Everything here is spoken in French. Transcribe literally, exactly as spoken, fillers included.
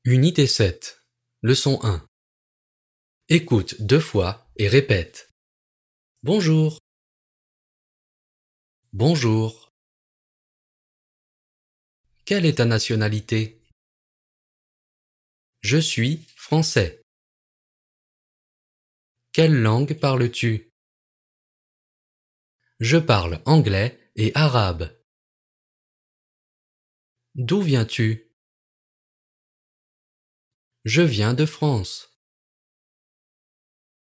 Unité sept, leçon un. Écoute deux fois et répète. Bonjour. Bonjour. Quelle est ta nationalité? Je suis français. Quelle langue parles-tu? Je parle anglais et arabe. D'où viens-tu? Je viens de France.